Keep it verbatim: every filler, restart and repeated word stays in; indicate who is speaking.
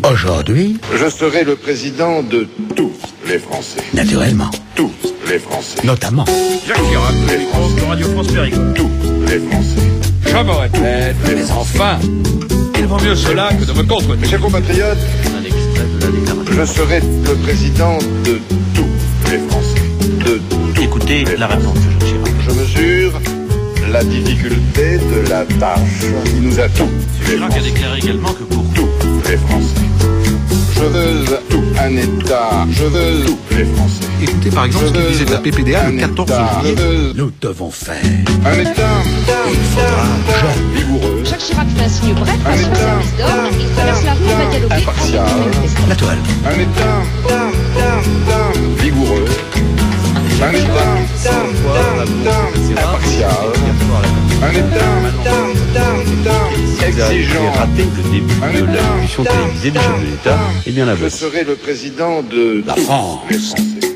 Speaker 1: Aujourd'hui,
Speaker 2: je serai le président de tous les Français.
Speaker 1: Naturellement.
Speaker 2: Tous les Français.
Speaker 1: Notamment.
Speaker 3: Jacques Chirac,
Speaker 2: les Français.
Speaker 3: de Radio France Périgord.
Speaker 2: Tous les Français.
Speaker 3: Je me répète, mais enfin, il vaut mieux cela que de me contredire.
Speaker 2: Chers compatriotes,
Speaker 3: Un extrait de la déclaration.
Speaker 2: je serai le président de tous les Français. De tous
Speaker 4: Écoutez
Speaker 2: les
Speaker 4: la
Speaker 2: Français.
Speaker 4: réponse de Jacques Chirac.
Speaker 2: Je mesure la difficulté de la tâche qui nous attend. Les
Speaker 4: Chirac a
Speaker 2: Français.
Speaker 4: déclaré également que pour
Speaker 2: Tous les Français. Je veux tout un État. Je veux tous les Français.
Speaker 5: Écoutez par exemple ce qu'il disait de la P P D A le quatorze juillet.
Speaker 2: Je veux
Speaker 1: Nous devons faire
Speaker 2: un État vigoureux,
Speaker 6: Jacques Chirac fait un signe bref à son service d'ordre. Il traverse la rue et va dialoguer avec
Speaker 2: impartial.
Speaker 6: les manifestants.
Speaker 1: la toile.
Speaker 2: un État vigoureux, un État impartial, un État exigeant,
Speaker 4: raté le début
Speaker 2: un
Speaker 4: de la
Speaker 2: État
Speaker 4: discussion télévisée du chef de l'État, et bien la
Speaker 2: je
Speaker 4: vote.
Speaker 2: serai le président de
Speaker 1: La
Speaker 2: tous
Speaker 1: France.
Speaker 2: les Français.